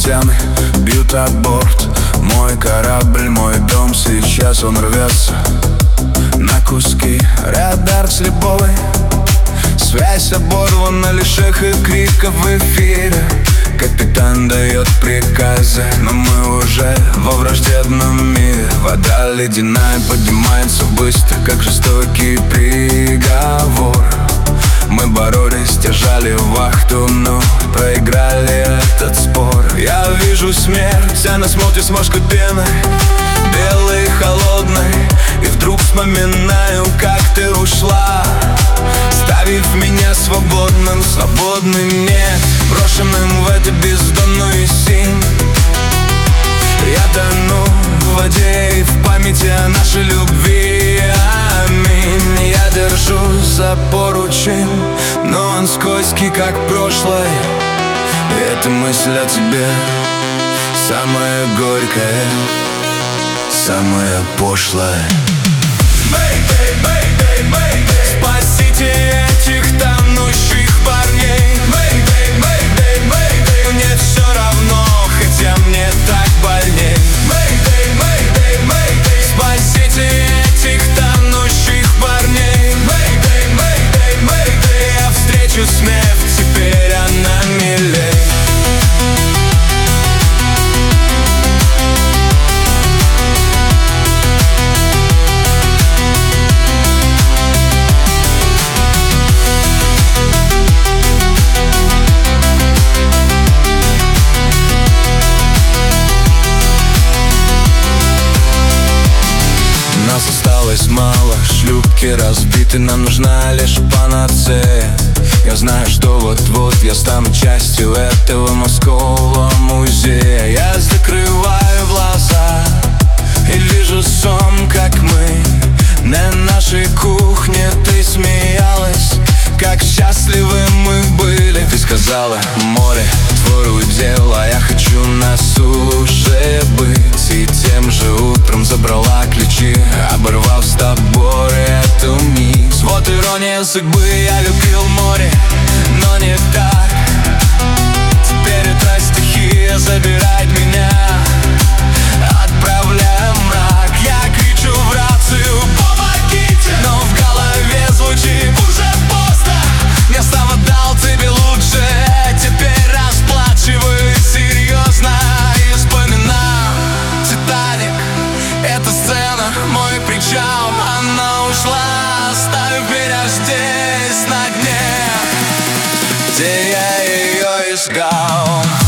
стены бьют об борт. Мой корабль, мой дом, сейчас он рвется на куски. Радар слеповый, связь оборвана, лишь эхо криков в эфире. Капитан дает приказы, но мы уже во враждебном мире. Вода ледяная поднимается быстро, как жестокий приговор. Мы боролись, держали вахту, но проиграли этот спор. Я вижу смерть, она смотрит с морской пеной, белой и холодной. И вдруг вспоминаю, как ты ушла, ставив меня свободным, свободным нет, брошенным в эту бездонную синь. Я тону в воде и в памяти о нашей любви. Аминь. Я держу за поручень, но он скользкий, как прошлое. И эта мысль о тебе самая горькая, самая пошлая. Спасите этих тонущих парней. Мне все равно, хотя мне так больней. Спасите этих тонущих парней. Я встречу смерть, теперь она милей. Нас осталось мало, шлюпки разбиты, нам нужна лишь панацея. Я знаю, что вот-вот я стану частью этого морского музея. Я закрываю глаза и вижу сон, как мы на нашей кухне. Ты смеялась, как счастливы мы были. Ты сказала: море, твой удел, а я хочу на суше быть. И тем же утром забрала ключи, оборвав с тобой эту мисс. Вот ирония судьбы, я любил море, но не так. Теперь эта стихия забирает меня, отправляя в мрак. Я кричу в рацию: помогите! Но в голове звучит: уже поздно, я снова дал тебе лучше. Теперь расплачиваюсь серьезно и вспоминаю Титаник. Эта сцена, мой причал, она ушла, оставив меня здесь на дне, где я ее искал.